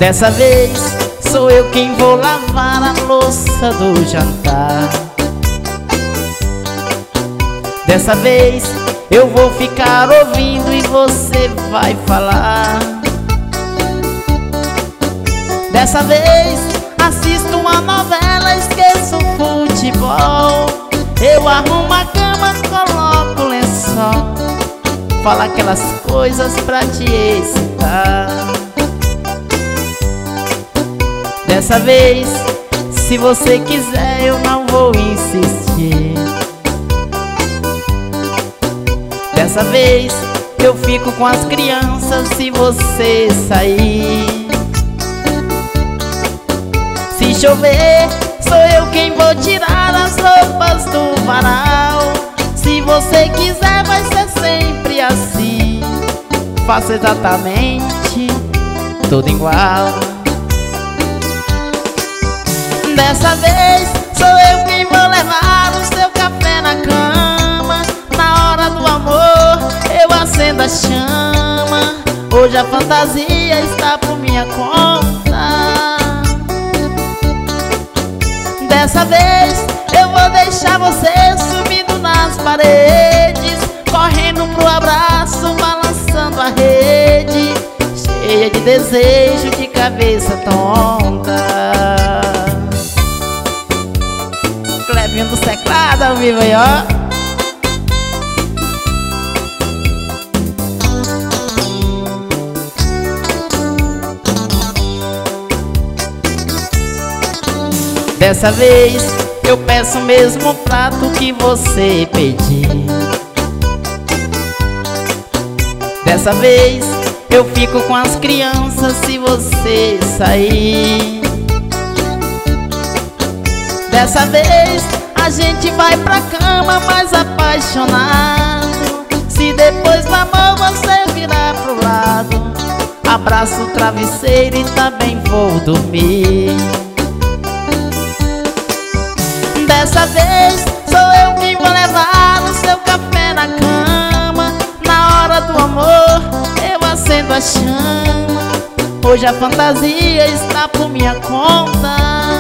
Dessa vez sou eu quem vou lavar a louça do jantar. Dessa vez eu vou ficar ouvindo e você vai falar. Dessa vez assisto uma novela, esqueço o futebol. Eu arrumo a cama, coloco o lençol, falo aquelas coisas pra te excitar. Dessa vez, se você quiser, eu não vou insistir. Dessa vez, eu fico com as crianças se você sair. Se chover, sou eu quem vou tirar as roupas do varal. Se você quiser, vai ser sempre assim. Faço exatamente tudo igual. Dessa vez sou eu quem vou levar o seu café na cama. Na hora do amor eu acendo a chama. Hoje a fantasia está por minha conta. Dessa vez eu vou deixar você subindo nas paredes, correndo pro abraço, balançando a rede, cheia de desejo, de cabeça tonta. Clevinho do teclado ao vivo aí, ó. Dessa vez eu peço o mesmo prato que você pediu. Dessa vez eu fico com as crianças se você sair. Dessa vez a gente vai pra cama mais apaixonado. Se depois do amor você virar pro lado, abraço o travesseiro e também vou dormir. Dessa vez sou eu quem vou levar o seu café na cama. Na hora do amor eu acendo a chama. Hoje a fantasia está por minha conta.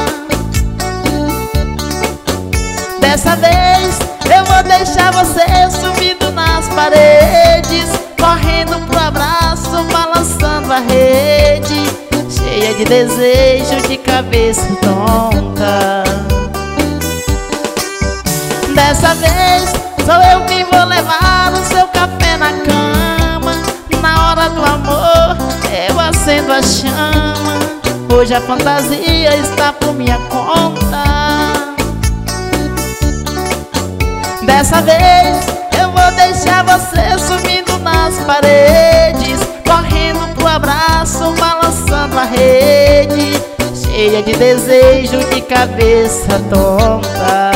Dessa vez eu vou deixar você subindo nas paredes, correndo pro abraço, balançando a rede, cheia de desejo, de cabeça tonta. Dessa vez sou eu quem vou levar o seu café na cama. Na hora do amor eu acendo a chama. Hoje a fantasia está por minha conta. Dessa vez eu vou deixar você subindo nas paredes, correndo pro abraço, balançando a rede, cheia de desejo, de cabeça tonta.